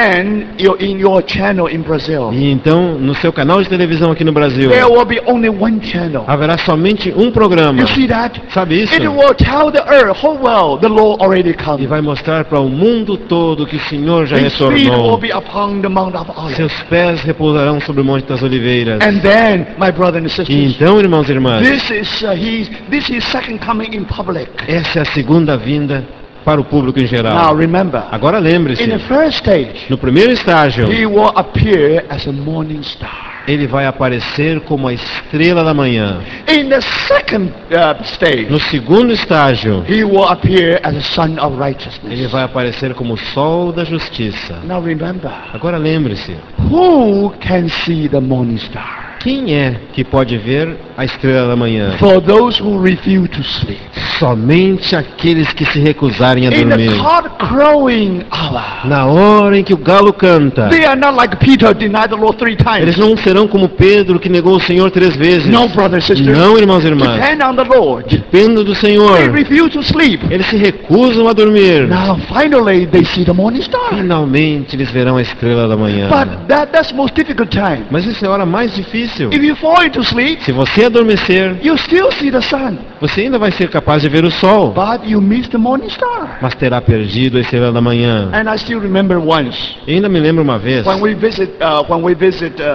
then you in your channel in Brazil, E então, no seu canal de televisão aqui no Brasil, there will be only one channel. haverá somente um programa. You see that? Sabe isso? It will tell the earth, whole world, the Lord already come. E vai mostrar para o mundo todo que o Senhor já His feet will retornou. be upon the Mount of Olives. Seus pés repousarão sobre o Monte das Oliveiras. And then, my brothers and E sisters, então, irmãos e irmãs, this is uh, his this is second coming in public. essa é a segunda vinda para o público em Now geral. remember, Agora lembre-se, in the first stage, no primeiro estágio, he will appear as a morning star. ele vai aparecer como a estrela da manhã. In the second uh, stage, No segundo estágio, he will appear as a son of ele righteousness. vai aparecer como o sol da justiça. Now remember, Agora lembre-se, who can see the morning star? quem é que pode ver a estrela da manhã? For those who refuse to sleep. Somente aqueles que se recusarem a In the dormir. cock crowing hour, Na hora em que o galo canta, they are not like Peter denied the Lord three times. eles não serão como Pedro que negou o Senhor três vezes. No, brother, sister. Não, irmãos e irmãs. Depend on the Lord. Dependo do Senhor. They refuse to sleep. Eles se recusam a dormir. Now, finally, they see the morning star. Finalmente eles verão a estrela da manhã. But that, that's the most difficult time. Mas isso é a hora mais difícil. If you fall into sleep, Se você adormecer, you still see the sun, você ainda vai ser capaz de ver o sol, but you miss the morning star. mas terá perdido a estrela da manhã. And I still remember once Eu ainda me lembro uma vez, when we visit uh, when we visit uh,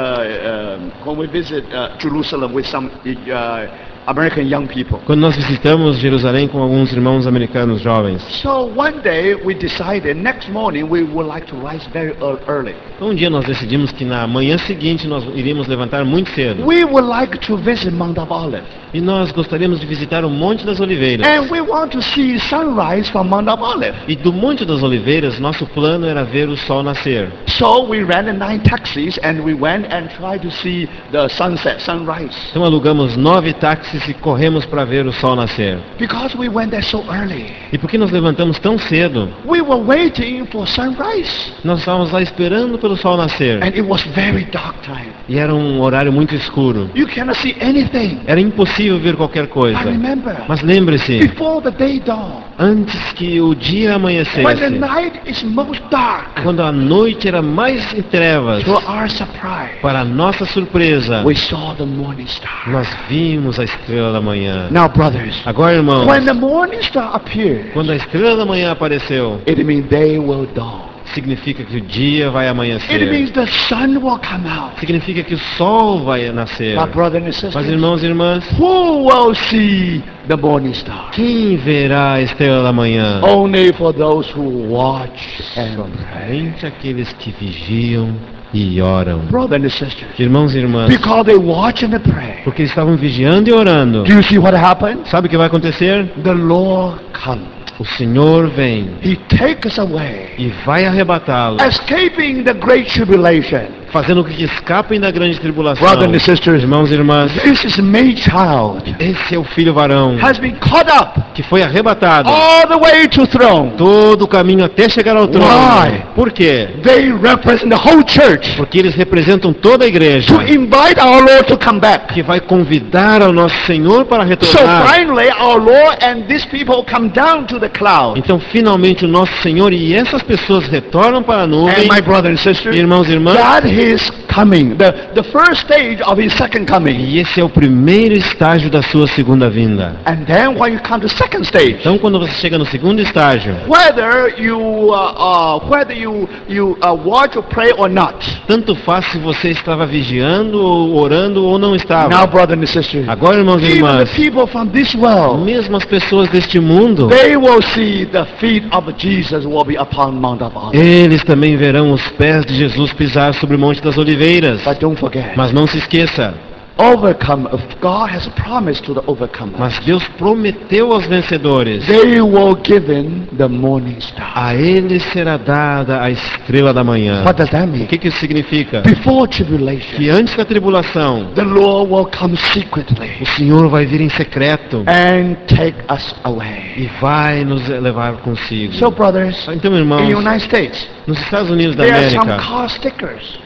uh, when we visit uh, Jerusalem with some uh, American young people. quando nós visitamos Jerusalém com alguns irmãos americanos jovens. So one day we decided next morning we would like to rise very ear- early. Então, um dia nós decidimos que na manhã seguinte nós iríamos levantar muito cedo. We would like to visit Mount of Olives, E nós gostaríamos de visitar o Monte das Oliveiras. and we want to see sunrise from Mount of Olives. E do Monte das Oliveiras, nosso plano era ver o sol nascer. So we rented nine taxis and we went and tried to see the sunset, sunrise. Então alugamos nove táxis e corremos para ver o sol nascer. Because we went there so early. E por que nós levantamos tão cedo? We were waiting for sunrise. Nós estávamos lá esperando pelo sol nascer. And it was very dark time. E era um horário muito escuro. You cannot see anything. Era impossível ver qualquer coisa. I remember, Mas lembre-se, before the day dawn, antes que o dia when the amanhecesse, night is most dark, quando a noite era mais em trevas, to our surprise, para a nossa surpresa, we saw the morning star. nós vimos a estrela da manhã. Now, brothers, Agora, irmãos, when the morning star appears, quando a estrela da manhã apareceu, it means day will dawn. significa que o dia vai It amanhecer. means the sun will come out. Significa que o sol vai nascer. My brothers and Mas, sisters, irmãos e irmãs, who will see the morning star? quem verá a estrela da manhã? Only for those who watch and pray. Somente aqueles que vigiam e oram. Brothers and sisters, Irmãos e irmãs, because they watch and they pray. porque eles estavam vigiando e orando. Do you see what happens? Sabe o que vai acontecer? The Lord comes. O Senhor vem He takes us away, e vai arrebatá-lo, escaping the great tribulation. fazendo com que escapem da grande tribulação. Brothers and sisters, Irmãos e irmãs, this is May child esse é o filho varão has been caught up que foi arrebatado all the way to throne. todo o caminho até chegar ao trono. Why? Por quê? They represent the whole church Porque eles representam toda a igreja to invite our Lord to come back. que vai convidar ao nosso Senhor para So retornar. finally, our Lord and these people come down to the cloud. Então, finalmente, o nosso Senhor e essas pessoas retornam para a nuvem. And my brother and sister, Irmãos e irmãs, that is coming, the, the first stage of his second coming. e esse é o primeiro estágio da sua segunda vinda. And then when you come to second stage, Então, quando você chega no segundo estágio, whether you uh, uh, whether you you uh, watch or pray or not. tanto faz se você estava vigiando, ou orando ou não Now, estava. brother and sister, Agora, irmãos e even irmãs, the people from this world, mesmo as pessoas deste mundo, they will see the feet of Jesus will be upon Mount of Olives. eles também verão os pés de Jesus pisar sobre o Monte das Oliveiras. But don't forget, Mas não se esqueça, overcome. God has promised to the overcomer. mas Deus prometeu aos vencedores, They will given the morning star. a eles será dada a estrela da manhã. What does that O mean? que que isso significa? Before tribulation, Que antes da tribulação, the Lord will come secretly o Senhor vai vir em secreto and take us away. e vai nos levar consigo. So, brothers, Então, in the irmãos, United States, nos Estados Unidos da there are some América, car stickers.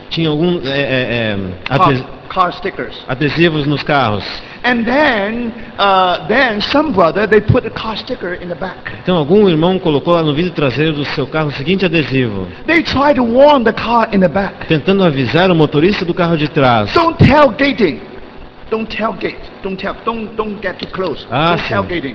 Tinha alguns é, é, é, car, ades- car stickers. adesivos nos carros. And then, uh, then some brother, they put a car sticker in the back. Então algum irmão colocou lá no vidro traseiro do seu carro o seguinte adesivo, They try to warn the car in the back. tentando avisar o motorista do carro de trás. Don't tailgating. Don't tailgate. Don't tail. Don't don't get too close. Ah, don't sim. tailgating.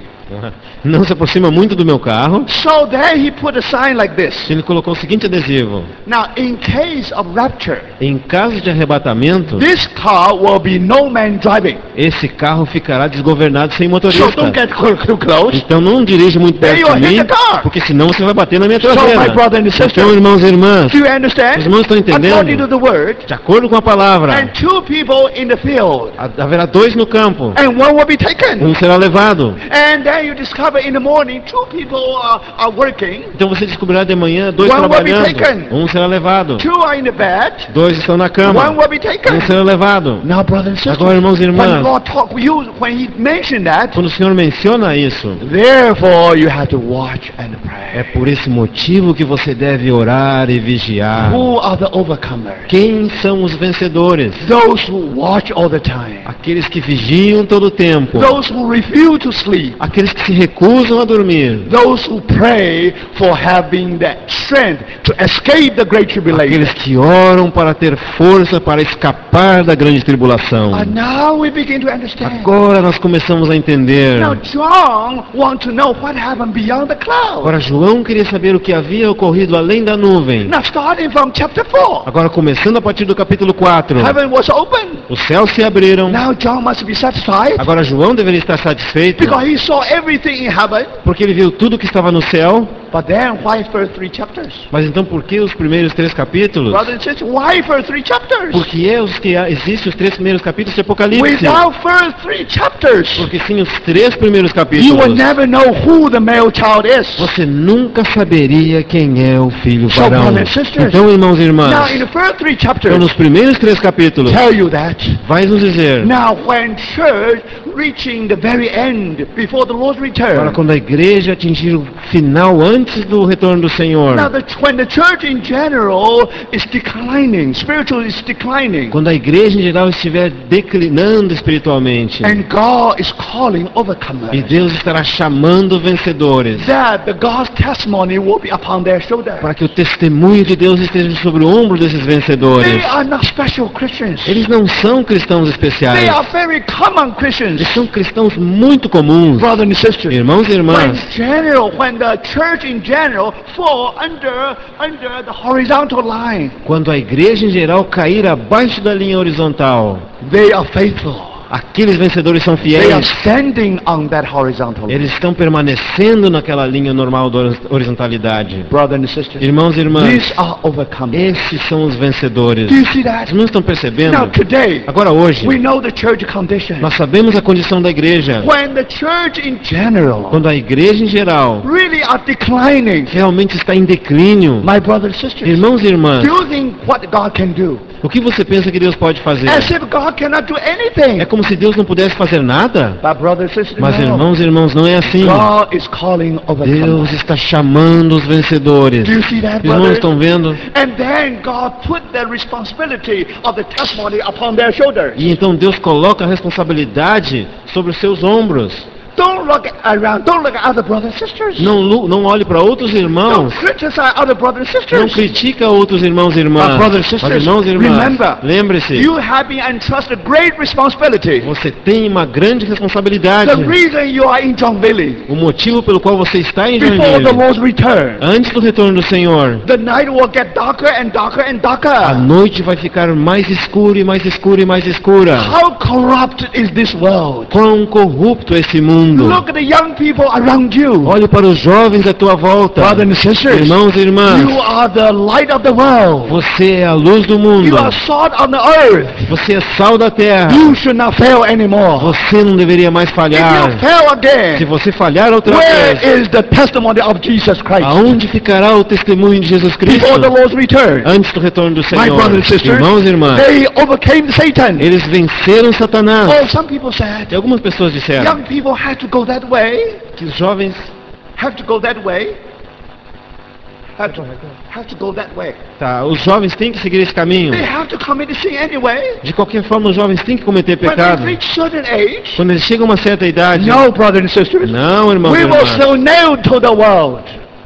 Não se aproxima muito do meu carro. So there he put a sign like this. Ele colocou o seguinte adesivo: Now, in case of rapture, em caso de arrebatamento, this car will be no man driving. esse carro ficará desgovernado sem So motorista. don't get too close. Então não dirige muito Then perto you'll de hit mim, the car. porque senão você vai bater na minha So, my traseira. brother and sister, Então, irmãos e irmãs, do you understand? os irmãos estão entendendo? According to the word, De acordo com a palavra, and two people in the field, ha- haverá dois no campo. and one will be taken. Um será levado. And then you discover in the morning, two people are, are working, Então você descobrirá de manhã dois One will be trabalhando. taken. Um será levado. two are in the bed, Dois estão na one cama. will be taken. Um será levado. Now, brothers and sisters, Agora, irmãos e when the irmãs, Lord talk with you, when He mentioned that, quando o Senhor menciona isso, therefore you have to watch and é pray. por esse motivo que você deve orar e vigiar. Who are the overcomers? Quem são os vencedores? Those who watch all the time. Aqueles que vigiam todo o tempo. Those who refuse to sleep. Aqueles que se recusam a dormir. Those who pray for having that strength to escape the great tribulation. Aqueles que oram para ter força para escapar da grande tribulação. And now we begin to understand. Agora nós começamos a entender. Now John wants to know what happened beyond the cloud. Agora João queria saber o que havia ocorrido além da nuvem. Now starting from chapter four, Agora começando a partir do capítulo quatro. heaven was open. Os céus se abriram. Now John must be satisfied Agora João deveria estar satisfeito, because he saw everything in heaven. porque ele viu tudo que estava no céu. But then why first three chapters? Mas então por que os primeiros três capítulos? Brothers and sisters, why first three chapters? Porque é os que há- existem os três primeiros capítulos de Apocalipse. Without first three chapters, Porque sem os três primeiros you will capítulos, never know who the male child is. você nunca saberia quem é o filho So, varão. brothers and sisters, Então, irmãos e Now irmãs, in the first three então chapters, nos primeiros três capítulos, tell you that. vai nos dizer, Now when church reaching the very end before the Lord's agora return. quando a igreja atingir o final antes do retorno do Senhor, Now the, when the church in general is declining, spiritually is declining, quando a igreja em geral estiver declinando espiritualmente, and God is calling e overcomers, Deus estará chamando vencedores, that the God's testimony will be upon their shoulders. para que o testemunho de Deus esteja sobre o ombro desses vencedores. They are not special Christians. Eles não são cristãos They especiais, are very common Christians. eles são cristãos muito comuns. Brothers and sisters, Irmãos e when irmãs, general, when the church in general fall under under the horizontal line, quando a igreja em geral cair abaixo da linha horizontal, they are faithful. aqueles vencedores são They are fiéis. standing on that horizontal line. Eles estão permanecendo naquela linha normal da horizontalidade. Brothers and sisters, Irmãos e irmãs, these are overcomers. esses são os vencedores. Do you see that? Vocês não estão percebendo? Now today, Agora hoje, we know the church condition. nós sabemos a condição da igreja. When the church in general Quando a igreja em geral really are declining, realmente está em declínio, my brothers and sisters, irmãos e irmãs, do you think what God can do? o que você pensa que Deus pode fazer? As if God cannot do anything. É como se Deus não pudesse fazer nada? But brothers and sisters, Mas no. irmãos e irmãos, não é assim. God is calling overcomers. Deus está chamando os vencedores. Do you see that, Irmãos, brothers? estão vendo? And then God put the responsibility of the testimony upon their shoulders. E então Deus coloca a responsabilidade sobre os seus ombros. Don't look around. Don't look at other brothers and sisters. Não, lu- não olhe para outros Don't irmãos. criticize other brothers and Não sisters. critica outros irmãos e irmãs. But brothers and Mas sisters, irmãos e irmãs, remember, lembre-se, You have been entrusted great responsibility. você tem uma grande responsabilidade. The reason you are in Joinville O motivo pelo qual você está em before the Joinville, Lord's return, antes do retorno do Senhor, the night will get darker and darker and a darker. noite vai ficar mais escura e mais escura e mais escura. How corrupt is this world? Quão corrupto é esse mundo. Look at the young people around you. Olhe para os jovens à tua volta. Brothers and sisters, Irmãos e irmãs, you are the light of the world. você é a luz do You mundo. are salt on the earth. Você é sal da terra. You should not fail anymore. Você não deveria mais If falhar. you fail Se again, você falhar outra where vez, is the testimony of Jesus Christ aonde ficará o testemunho de Jesus Cristo before the Lord's return? antes do retorno do My Senhor? brothers and sisters, Irmãos e irmãs, they overcame Satan. eles venceram Satanás. Oh, some people said, E algumas pessoas disseram young people have to go that way, que os jovens have to go that way. Have to, have to go that way. Tá, os jovens têm que seguir esse caminho. They have to commit sin anyway. De qualquer forma, os jovens têm que cometer When pecado. they reach certain age, Quando eles chegam a uma certa idade, no, brothers and sisters, não, irmãos e we will irmãs, say no to the world.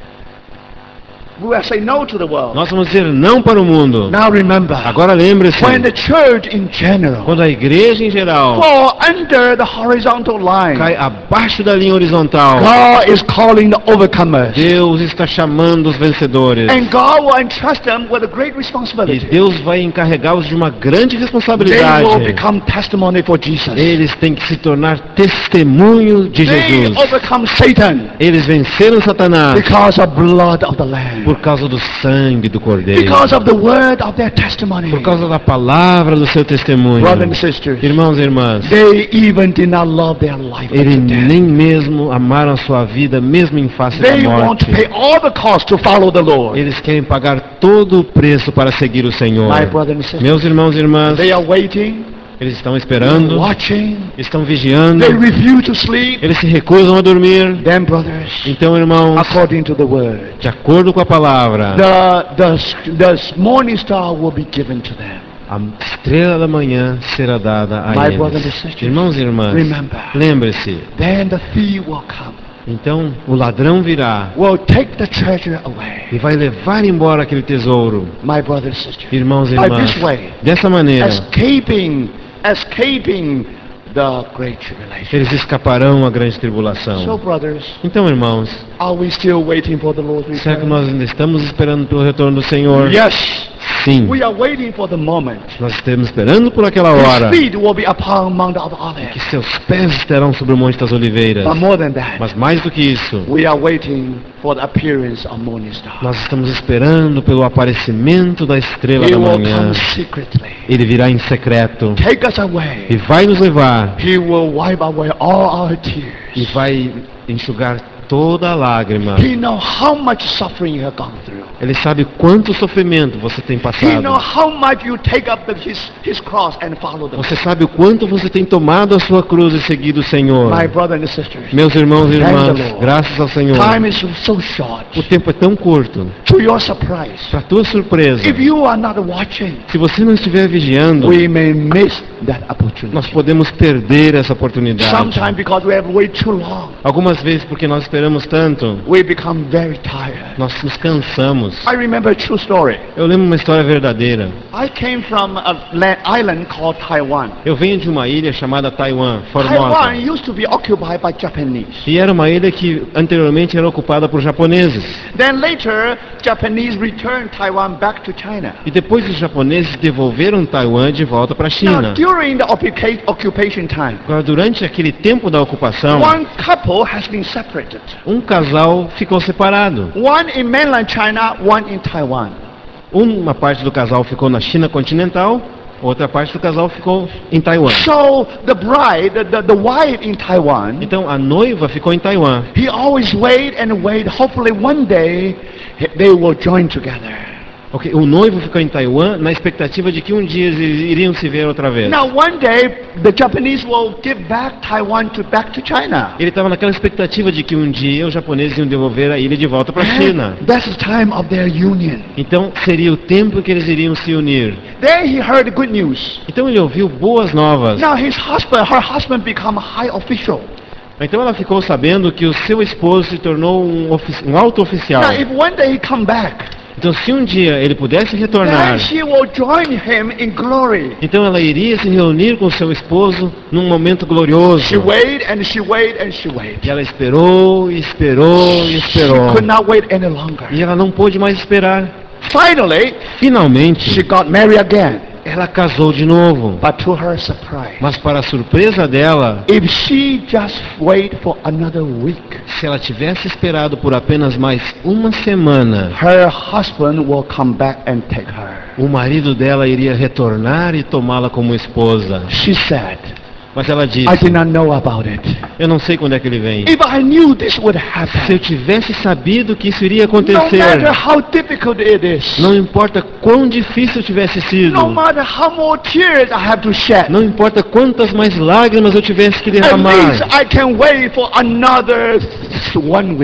We will say no to the world. nós vamos dizer não para o mundo. Now remember, Agora lembre-se, when the church in general quando a igreja em geral fall under the horizontal line, cai abaixo da linha horizontal, God is calling the overcomers. Deus está chamando os vencedores. And God will entrust them with a great E responsibility. Deus vai encarregá-los de uma grande They responsabilidade. will become testimony for Jesus. Eles têm que se tornar testemunho de They Jesus. overcome Satan Eles venceram Satanás because of blood of the Lamb. por causa do sangue do Cordeiro, Because of the word of their testimony. por causa da palavra do seu testemunho. Brothers and sisters, Irmãos e irmãs, they even did not love their life eles unto death. nem mesmo amaram a sua vida, mesmo em face da They want to morte. pay all the cost to follow the Lord. Eles querem pagar todo o preço para seguir o Senhor. My brothers and sisters, Meus irmãos e irmãs, they are waiting, eles estão esperando, watching, estão vigiando, they refuse to sleep. eles se recusam a dormir. Then, brothers, Então, irmãos, according to the word, de acordo com a palavra, the, the, the morning star will be given to them. a estrela da manhã será dada a My brothers and eles. sisters, Irmãos e irmãs, remember, lembre-se, then the thief will come, então o ladrão virá will take the treasure away. e vai levar embora aquele tesouro. My brothers and sisters, Irmãos e by irmãs, this way, dessa maneira, escaping, escaping the great tribulation. eles escaparão à grande So, tribulação. brothers, Então, irmãos, are we still waiting for the Lord's será que return? nós ainda estamos esperando pelo retorno do Senhor? Yes, Sim, we are waiting for the moment. nós estamos esperando por aquela hora His feet will be upon Mount of que Olives. seus pés estarão sobre o Monte das Oliveiras. But more than that, Mas mais do que isso, we are waiting for the appearance of morning star. nós estamos esperando pelo aparecimento da estrela He da will manhã. come secretly, Ele virá em secreto take us away. e vai nos levar He will wipe away all our e tears. vai enxugar toda a lágrima. He knows how much suffering you have gone through. Ele sabe quanto sofrimento você tem He passado. knows how much you take up the, his, his cross and follow the Você sabe o quanto você tem tomado a sua cruz e seguido o Senhor. My brother and sisters, Meus irmãos e Thank the irmãs, Lord. graças ao Senhor. time is so short. O tempo é tão curto. To your surprise, Para tua surpresa, if you are not watching, se você não estiver vigiando, we may miss that opportunity. nós podemos perder essa oportunidade. Sometimes because we have waited too long, Algumas vezes porque nós esperamos tanto, we become very tired. nós nos cansamos. I remember a true story. Eu lembro uma história verdadeira. I came from a land, island called Taiwan. Eu venho de uma ilha chamada Taiwan, Taiwan Formosa. used to be occupied by Japanese. E era uma ilha que anteriormente era ocupada por japoneses. Then later, Japanese returned Taiwan back to China. E depois os japoneses devolveram Taiwan de volta para a Now, China. during the occupa- occupation time, Agora, durante aquele tempo da ocupação, one couple has been separated. um casal ficou separado. One in mainland China, one in Taiwan. Uma parte do casal ficou na China continental, outra parte do casal ficou em Taiwan. So the bride, the, the, the wife in Taiwan, Então a noiva ficou em Taiwan. he always wait and wait. Hopefully one day they will join together. Ok, o noivo ficou em Taiwan na expectativa de que um dia eles iriam se ver outra vez. Now one day the Japanese will give back Taiwan to back to China. Ele estava naquela expectativa de que um dia os japoneses iam devolver a ilha de volta para a China. That's the time of their union. Então seria o tempo que eles iriam se unir. Then he heard good news. Então ele ouviu boas novas. Now his husband, her husband become a high official. Então ela ficou sabendo que o seu esposo se tornou um, ofici- um alto oficial. Now if one day he come back, Então se um dia ele pudesse then retornar, she will join him in glory. então ela iria se reunir com seu esposo num momento She glorioso. wait and she wait and she wait. E ela esperou, e esperou, e She esperou. could not wait any longer. E ela não pôde mais esperar. Finally, she Finalmente, got married again. ela casou de novo. But to her surprise, Mas para a surpresa dela, if she just wait for another week, se ela tivesse esperado por apenas mais uma semana, her husband will come back and take her. o marido dela iria retornar e tomá-la como esposa. She said, Mas ela disse, I did not know about it. eu não sei quando é que ele vem. If I knew this would Se eu happen, tivesse sabido que isso iria no acontecer, matter how difficult it is, não importa quão difícil tivesse sido, no matter how more tears I have to shed, não importa quantas mais lágrimas eu tivesse que at least derramar, I can wait for another one week.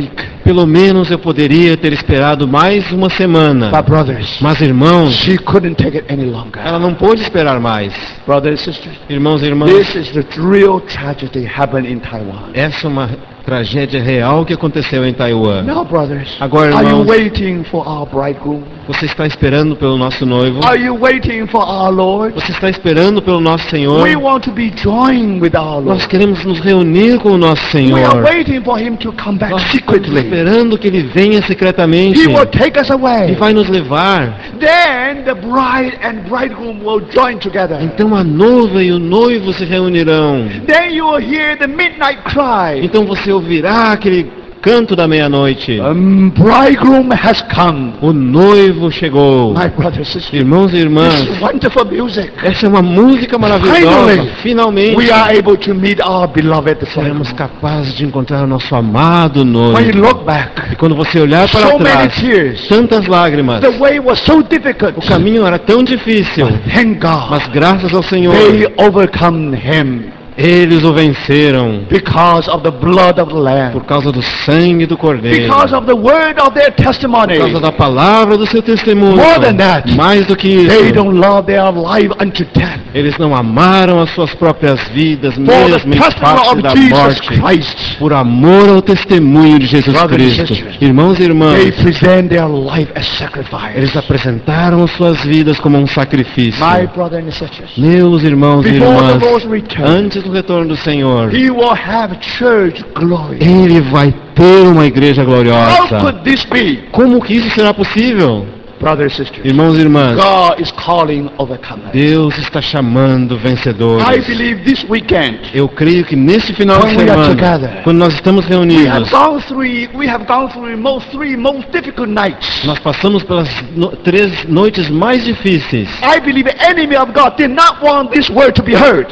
Pelo menos eu poderia ter esperado mais uma semana. But brothers, Mas irmãos, she couldn't take it any longer. ela não pôde esperar mais. Brothers and sisters, Irmãos e irmãs, this is the real tragedy happened in Taiwan. essa é uma tragédia real que aconteceu em Taiwan. Now, brothers, Agora, are you irmãos, waiting for our bridegroom? você está esperando pelo nosso noivo? Are you waiting for our Lord? Você está esperando pelo nosso Senhor? We want to be joined with our Nós Lord. queremos nos reunir com o nosso We are Senhor. waiting for Him to come back Nós estamos secretly. esperando que Ele venha secretamente He will take us e away. vai nos levar. Then the bride and bridegroom will join together. Então a noiva e o noivo se reunirão. Then you will hear the midnight cry. Então você ouvirá aquele canto da meia-noite. Um, bridegroom has come. O noivo chegou. My brothers and sisters, Irmãos e this irmãs, is wonderful music. essa é uma música maravilhosa. Finally, Finalmente, We are able to meet our beloved seremos bridegroom. capazes de encontrar o nosso amado When you noivo. look back, E quando você olhar para so many trás, tears. tantas lágrimas, The way was so difficult. o caminho era tão difícil, Thank God, mas graças ao Senhor, they overcome Him eles o venceram because of the blood of the Lamb, por causa do sangue do Cordeiro, because of the word of their testimony. por causa da palavra do seu testemunho. More than that, Mais do que They isso, don't love their life unto death. eles não amaram as suas próprias vidas, For the mesmo em testimony face of da Jesus morte, Christ, por amor ao testemunho de Jesus Brothers and Cristo. sisters, Irmãos e irmãs, they present their life as sacrifice. eles apresentaram suas vidas como um sacrifício. My brother and sisters, Meus irmãos e before the irmãs, Lord's return, antes do retorno do Senhor, He will have church glory. Ele vai ter uma igreja How gloriosa. could this be? Como que isso será possível? Brothers and sisters, Irmãos e irmãs, God is calling overcomers. Deus está chamando vencedores. I believe this weekend, Eu creio que nesse final de When we are semana, together, quando nós estamos we have reunidos, gone through, we have gone through most three most difficult nights. nós passamos pelas no- três noites mais difíceis. I believe the enemy of God did not want this word to be heard.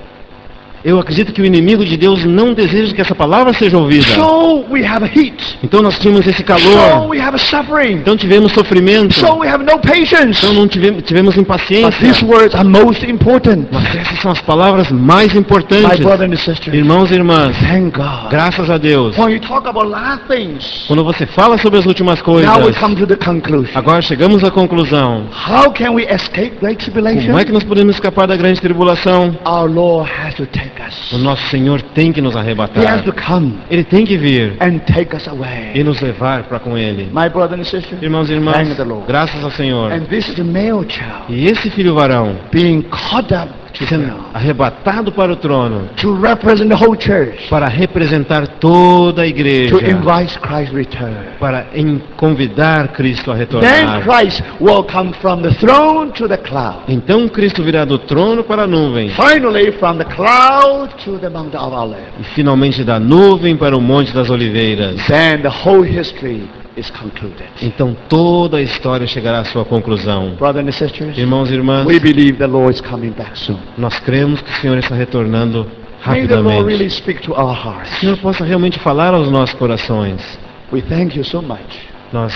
Eu acredito que o inimigo de Deus não deseja que essa palavra seja ouvida. So we have heat. Então nós tínhamos esse So calor. we have suffering. Então tivemos sofrimento. So we have no patience. Então não tivemos, tivemos But impaciência. these words are most important. Mas essas são as palavras mais My importantes. brother and sister, Irmãos e irmãs, thank God. graças a Deus. When you talk about last things, Quando você fala sobre as últimas coisas, now we come to the conclusion. agora chegamos à conclusão. How can we escape great tribulation? Como é que nós podemos escapar da grande tribulação? Our Lord has to take us. O nosso Senhor tem que nos He has arrebatar. to come Ele tem que vir and take us e away. nos levar para com Ele. My brother and sister, Irmãos e irmãs, thank the Lord. graças ao Senhor. And this is the male child E esse filho varão, being caught up to sendo hell arrebatado para o trono, to represent the whole church, para representar toda a igreja, to invite Christ's return. para em- convidar Cristo a Then retornar. Christ will come from the throne to the cloud. Então Cristo virá do trono para a nuvem, Finally, from the cloud to the Mount of Olives. e finalmente da nuvem para o Monte das Oliveiras. Then the whole history is concluded. Então toda a história chegará à sua conclusão. Brothers and sisters, Irmãos e irmãs, we believe the Lord is coming back soon. nós cremos que o Senhor está retornando May the Lord rapidamente. really speak to our Que o hearts. Senhor possa realmente falar aos nossos corações. We thank you so much. Nós,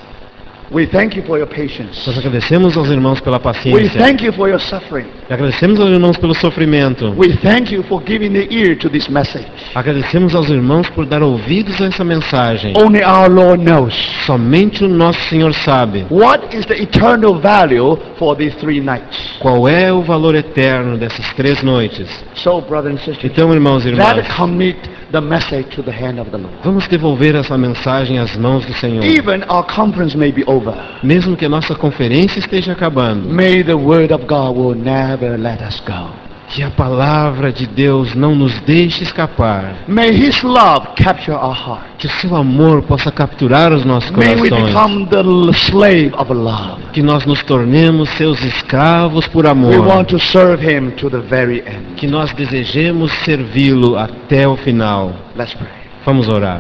We thank you for your patience. nós agradecemos aos irmãos pela We paciência. thank you for your suffering. Agradecemos aos irmãos pelo sofrimento. We thank you for giving the ear to this message. Agradecemos aos irmãos por dar ouvidos a essa mensagem. Only our Lord knows Somente o nosso Senhor sabe what is the eternal value for these three nights. qual é o valor eterno dessas três noites. So, brothers and sisters, Então, irmãos e irmãs, let us commit the message to the hand of the Lord. vamos devolver essa mensagem às mãos do Senhor. Even our conference may be over. Mesmo que a nossa conferência esteja acabando, May the word of God will never let us go. que a palavra de Deus não nos deixe escapar. May His love capture our heart. Que o seu amor possa capturar os nossos May we corações. become the slave of love. Que nós nos tornemos seus escravos por We amor. want to serve Him to the very end. Que nós desejemos servi-lo até o final. Let's pray. Vamos orar.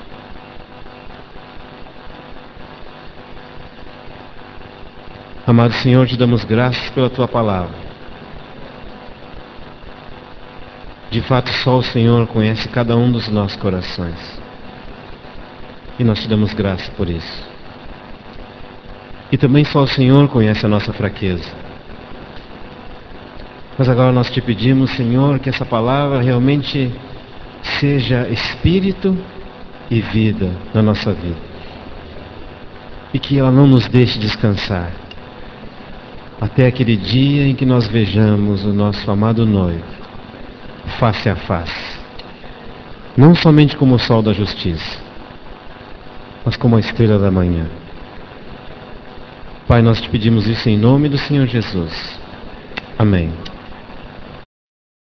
Amado Senhor, te damos graças pela tua palavra. De fato, só o Senhor conhece cada um dos nossos corações. E nós te damos graças por isso. E também só o Senhor conhece a nossa fraqueza. Mas agora nós te pedimos, Senhor, que essa palavra realmente seja espírito e vida na nossa vida. E que ela não nos deixe descansar até aquele dia em que nós vejamos o nosso amado noivo face a face, não somente como o sol da justiça, mas como a estrela da manhã. Pai, nós te pedimos isso em nome do Senhor Jesus. Amém.